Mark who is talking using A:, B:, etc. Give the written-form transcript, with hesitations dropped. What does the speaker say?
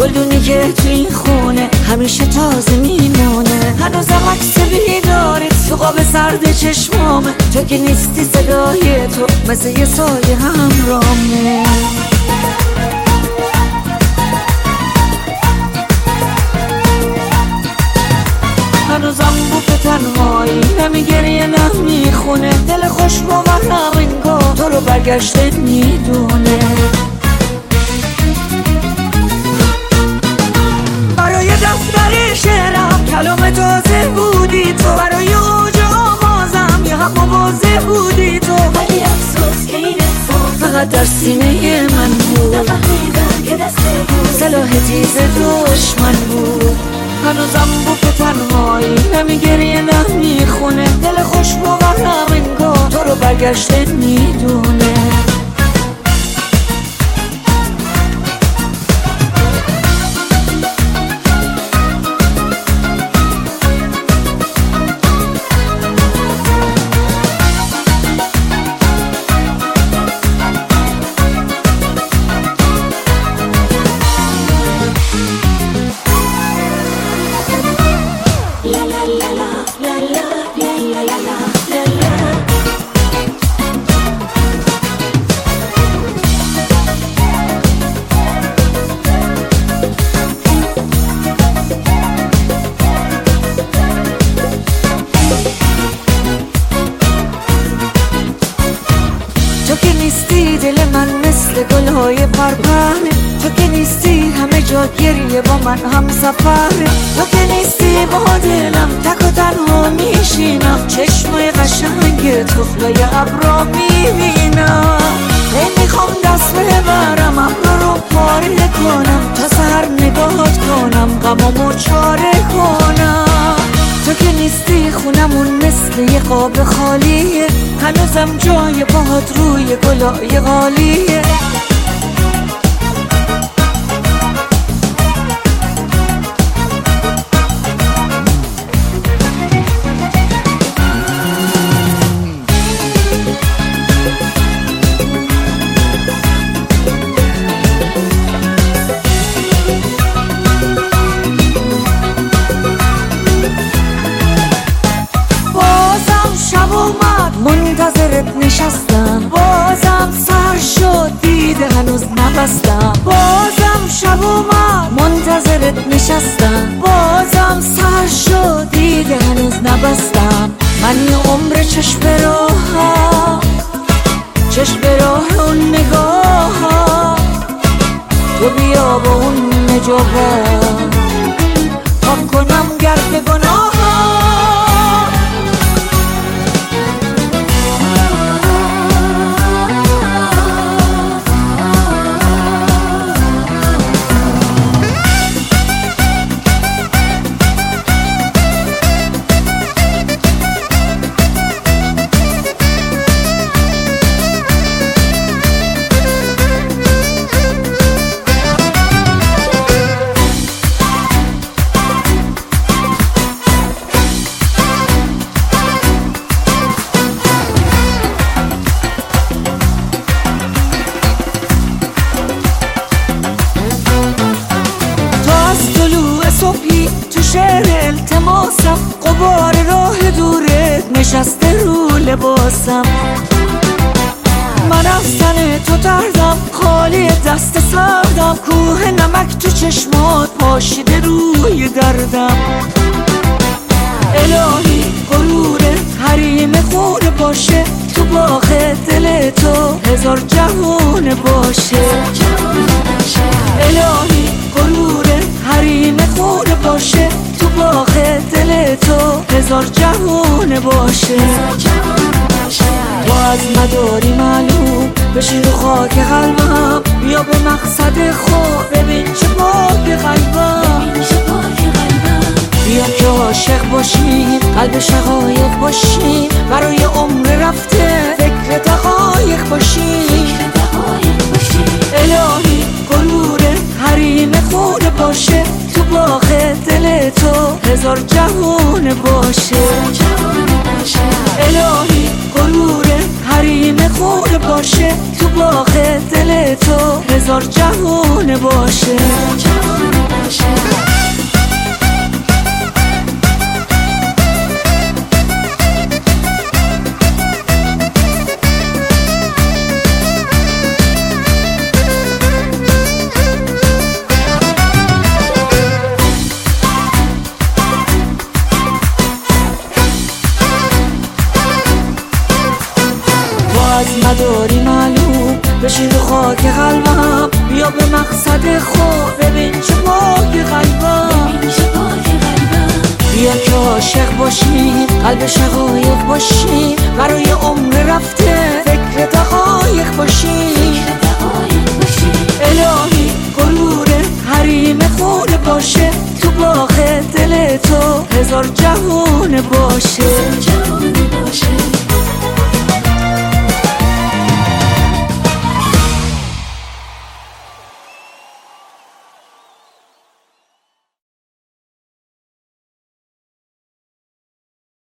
A: گلدونی که تو این خونه همیشه تازه میمونه. هنوزم عکس بیدارت تو قاب سرد چشمامه. تو که نیستی صدای تو مثل یه سایه همرامه. هنوزم بوف تنهایی نمیگریه نمیخونه. دل خوش باورم انگار تو رو برگشته میدونه. برای دفتر شعرم کلام تازه بودی تو. برای اوج آوازم یه هم مواضع بودی تو. ولی افسوس که این احساس فقط در سینه من بود. نفهمیدم که دسته بود سلاح تیز دشمن بود. هنوزم بوف تنهایی نمیگریه نمیخونه. دل خوش باورم انگار تو رو برگشته میدونه. تو که نیستی دل من مثل گلهای پرپره. تو که نیستی همه جا گریه با من هم سفره. تو که نیستی با دلم تک و تنها میشینم. چشمای قشنگ تفلای ابرا میبینم. نمیخوام دست ببرم ابرا رو پاره کنم. تا سحر نگاهت کنم غمامو چاره کنم. تو که نیستی خونمون مثل یه قاب خالیه. هنوزم جای باهات روی گلای غالیه. منتظرت نشستم بازم سر شد دیده هنوز نبستم. بازم شب اومد منتظرت نشستم بازم سر شد دیده هنوز نبستم. من یه عمر چشم به راه اون نگاه. تو بیا با اون نجابت پاک کنم گرد گناه. تو شعر التماسم غبار راه دورت نشسته رو لباسم. من از تن تو تردم خالی دست سردم. کوه نمک تو چشمات پاشیده روی دردم. الهی غرورت حریم خون باشه. تو باغ دل تو هزار جهون باشه. الهی غرورت حریم خون باشه. تو باغ دل تو هزار جهون باشه. تو از مداری معلوم بشی رو خاک قلبم. بیا به مقصد خود ببین چه پاک قلبم. بیا که عاشق باشیم قلب شقایق باشیم. برای عمر رفته فکر دقایق باشیم. الهی غرور حریم خون باشه. تو باغ دل تو هزار جهون باشه. الهی غرور حریم خون باشه. تو باغ دل تو هزار جهون باشه. نداری معلوم، بشین رو خاک قلبم، بیا به مقصد خود، ببین چه پاک قلبم، بیا که عاشق باشیم، قلب شقایق باشیم، برای عمر رفته فکر تا